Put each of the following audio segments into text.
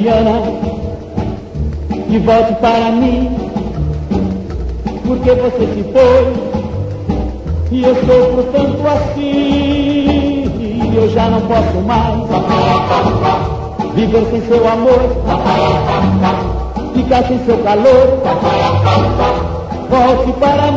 Diana, que volte para mim, porque você se foi e eu sofro tanto assim, e eu já não posso mais viver sem seu amor, ficar sem seu calor. Volte para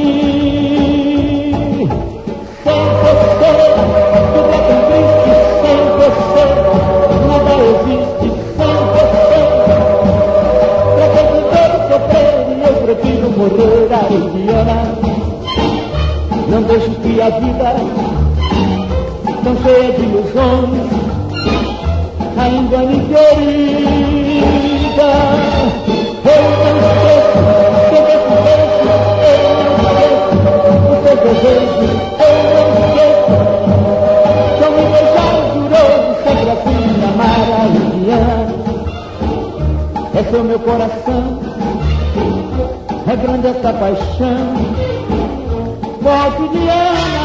mim. Sem você tudo é tão triste, sem você nada existe, sem você pra que viver e sofrer, e eu prefiro morrer. Ai, Diana, não deixe que a vida tão cheia de ilusões a engane, querida. Eu não esqueço que desse beijo, eu não esqueço o seu desejo, eu não esqueço que ao me beijar jurou sempre assim amar. A Diana, esse é o meu coração, é grande essa paixão. Volte, Diana.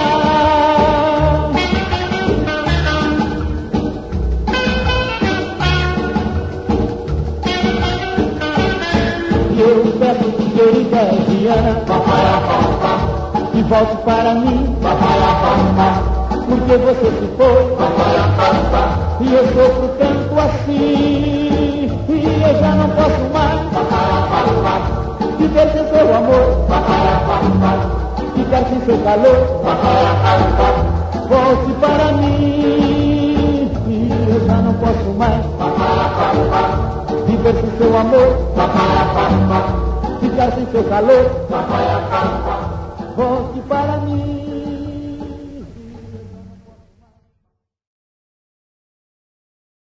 Eu peço, querida Diana, que volte para mim, porque você se foi e eu sofro tanto assim, e eu já não posso mais viver sem seu amor, ficar sem seu calor. Volte para mim, e eu já não posso mais viver sem seu amor, ficar sem seu calor.